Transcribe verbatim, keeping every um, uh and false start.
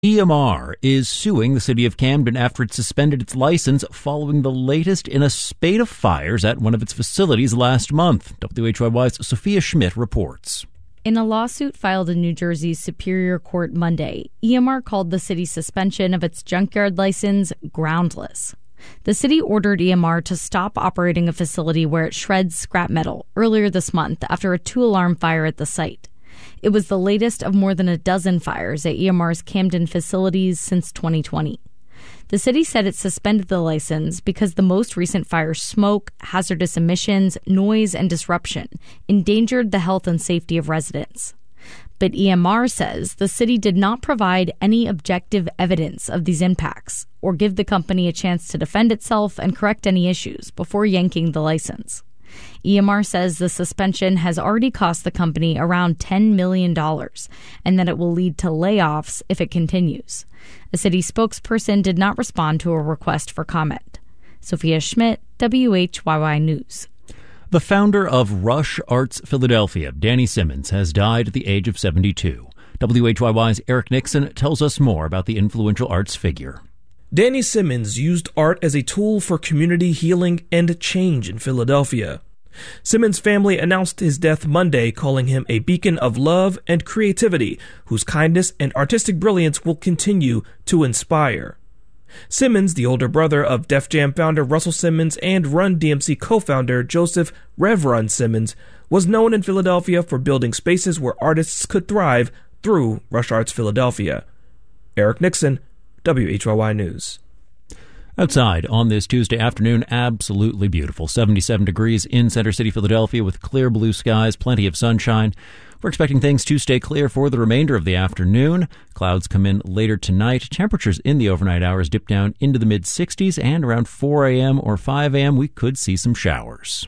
E M R is suing the city of Camden after it suspended its license following the latest in a spate of fires at one of its facilities last month. W H Y Y's Sophia Schmidt reports. In a lawsuit filed in New Jersey's Superior Court Monday, E M R called the city's suspension of its junkyard license groundless. The city ordered E M R to stop operating a facility where it shreds scrap metal earlier this month after a two-alarm fire at the site. It was the latest of more than a dozen fires at E M R's Camden facilities since twenty twenty. The city said it suspended the license because the most recent fire's smoke, hazardous emissions, noise, and disruption endangered the health and safety of residents. But E M R says the city did not provide any objective evidence of these impacts or give the company a chance to defend itself and correct any issues before yanking the license. E M R says the suspension has already cost the company around ten million dollars and that it will lead to layoffs if it continues. A city spokesperson did not respond to a request for comment. Sophia Schmidt, W H Y Y News. The founder of Rush Arts Philadelphia, Danny Simmons, has died at the age of seventy-two. W H Y Y's Eric Nixon tells us more about the influential arts figure. Danny Simmons used art as a tool for community healing and change in Philadelphia. Simmons' family announced his death Monday, calling him a beacon of love and creativity, whose kindness and artistic brilliance will continue to inspire. Simmons, the older brother of Def Jam founder Russell Simmons and Run D M C co-founder Joseph Rev Run Simmons, was known in Philadelphia for building spaces where artists could thrive through Rush Arts Philadelphia. Eric Nixon, W H Y Y News. Outside on this Tuesday afternoon, absolutely beautiful. seventy-seven degrees in Center City, Philadelphia, with clear blue skies, plenty of sunshine. We're expecting things to stay clear for the remainder of the afternoon. Clouds come in later tonight. Temperatures in the overnight hours dip down into the mid-sixties, and around four a.m. or five a.m. we could see some showers.